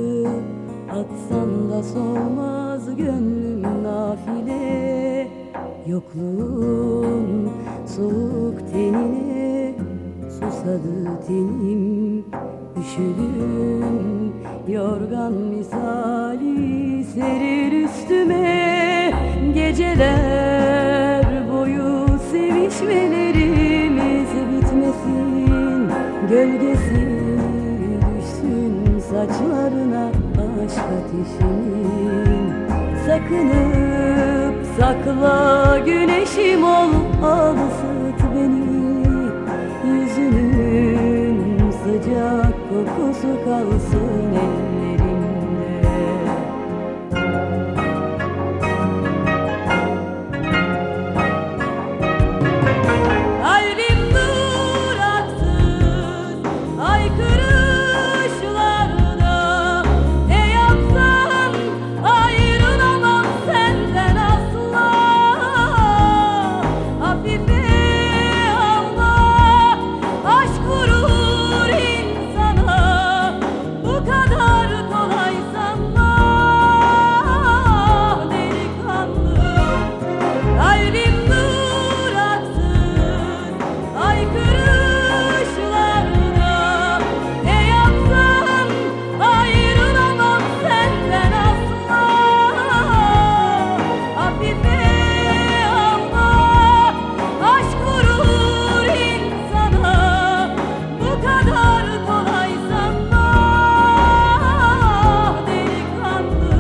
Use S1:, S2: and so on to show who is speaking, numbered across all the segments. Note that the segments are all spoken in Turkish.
S1: atsan da solmaz gönlüm nafile. Yokluğun soğuk tenine susadı tenim. Üşüdüm yorgan misali serir üstüme. Geceler boyu sevişmelerimiz bitmesin. Gölgesi düşsün saçlarına aşk ateşinin. Sakınıp sakla güneşim ol, al ısıt beni. Yüzünün sıcak kokusu kalsın ellerimde. Kalbim duraksız haykırışlarda, ne yapsam ayrılamam senden asla. Hafife alma, aşk vurur insana, bu kadar kolay sanma delikanlı. Kalbim duraksız haykırışlarda, ne yapsam ayrılamam senden asla. Hafife alma, aşk vurur insana, bu kadar kolay sanma delikanlı.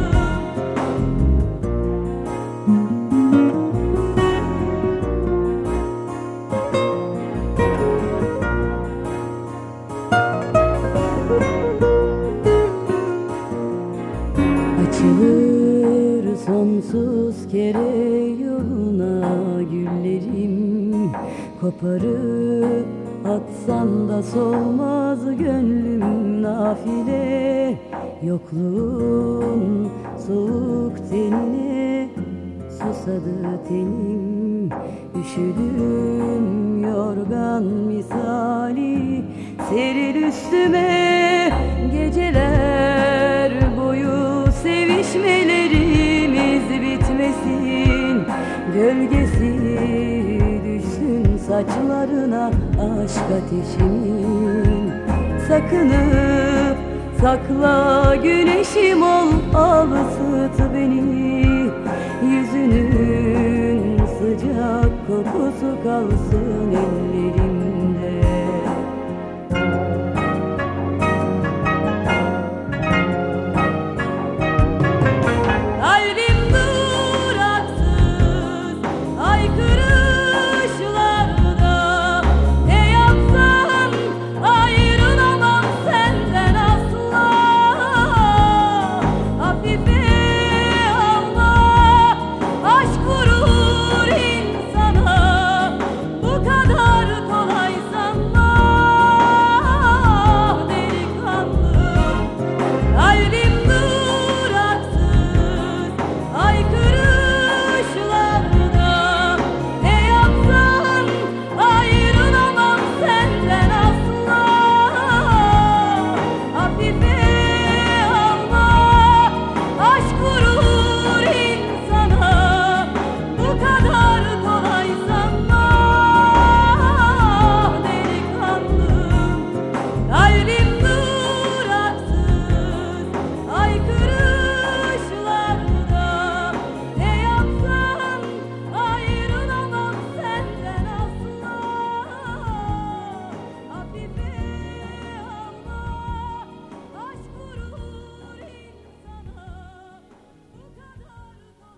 S1: Açılır sonsuz kere yoluna güllerim. Koparıp atsan da solmaz gönlüm nafile. Yokluğun soğuk tenine susadı tenim. Üşüdüm yorgan misali seril üstüme. Geceler boyu sevişmelerimiz bitmesin. Gölgesi düşsün saçlarına aşk ateşimin. Sakınıp sakla güneşim ol, al ısıt beni. Yüzünün sıcak kokusu kalsın ellerimde.